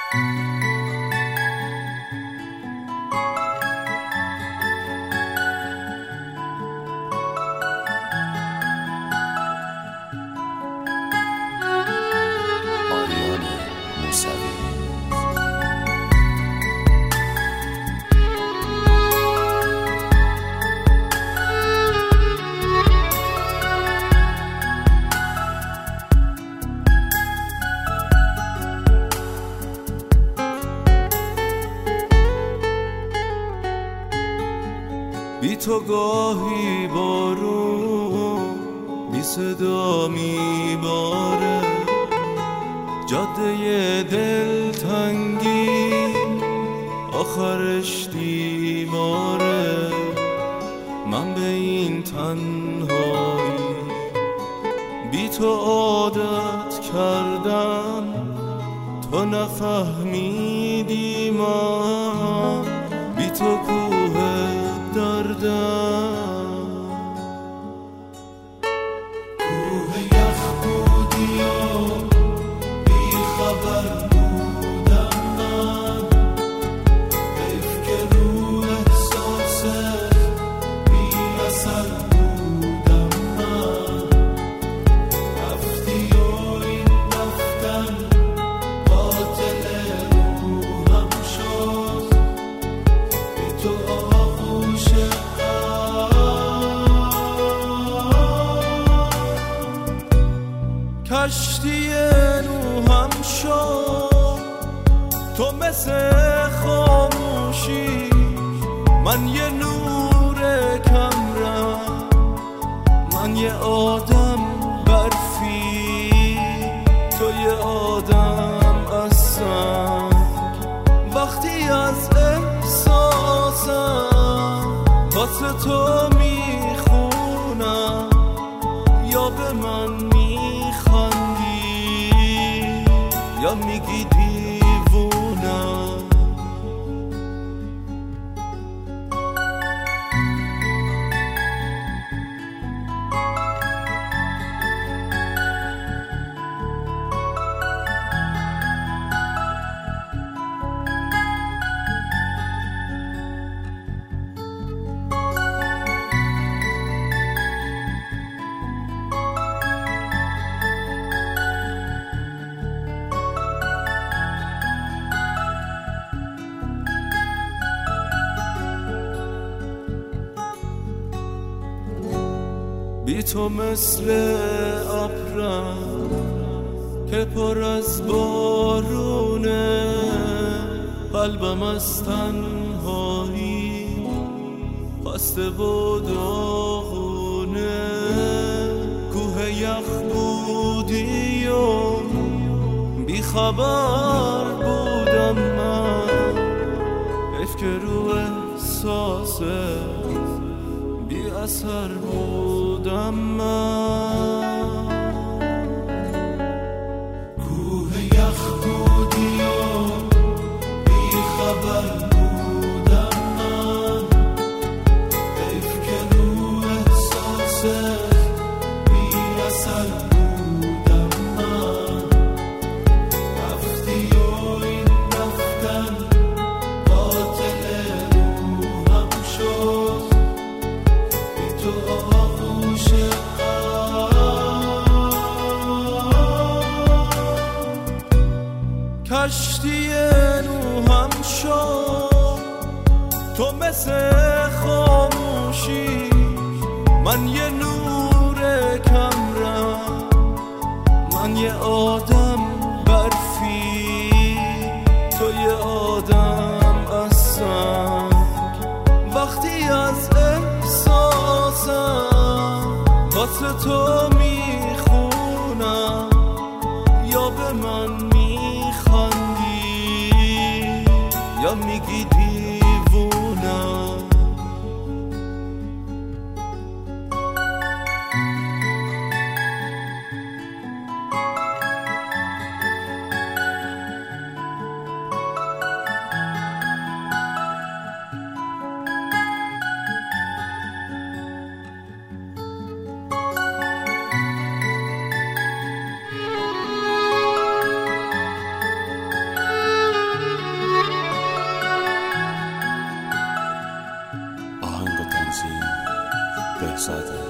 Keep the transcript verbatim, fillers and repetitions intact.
بی تو گاهی بارون بی صدا میباره، جاده دلتنگی آخرش دیواره. من به این تنهایی بی تو عادت کردم، تو نفهمیدی من بی تو کوه دردم. کوه یخ بودی و بی خبر بودم من، حیف که رو احساست بی اثر بودم من. رفتی و این رفتن قاتل روحم شد، بی تو آغوش کشتی نوحم شد. تو مثل خاموشی، من یه نور کمرم، من یه آدم برفی، تو یه آدم از سنگ. وقتی از احساسم واسه تو میخونم، یا به من میخندی یا میگی دیوونم. بی تو مثل ابرم که پر از بارونه، قلبم از تنهایی خسته و داغونه. کوه یخ بودی و بی خبر بودم من، حیف که رو احساسه بی اثر بودم من. کوه یخ بودی و بی خبر بودم من، حیف که رو احساست بی اثر بودم من. رفتی و این رفتن قاتل روحم شد، تو آغوش کشتی نوحم شد. تو مثل خاموشی، من یه نور کمرم، من یه آدم برفی، تو یه آدم از سنگ. وقتی از احساسم واسه تو میخونم، یا به من میخندی یا میگی دیوونم. بهزاده.